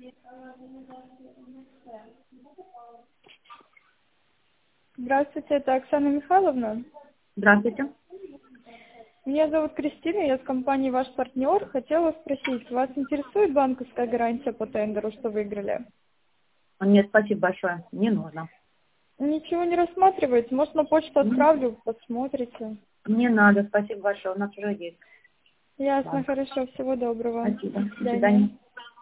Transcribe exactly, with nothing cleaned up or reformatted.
Здравствуйте, это Оксана Михайловна. Здравствуйте. Меня зовут Кристина, я с компании «Ваш партнер». Хотела спросить, вас интересует банковская гарантия по тендеру, что выиграли? Нет, спасибо большое. Не нужно. Ничего не рассматриваете? Может, на почту отправлю, посмотрите. Не надо, спасибо большое. У нас уже есть. Ясно, Банк. хорошо, всего доброго. Спасибо. До До свидания. свидания.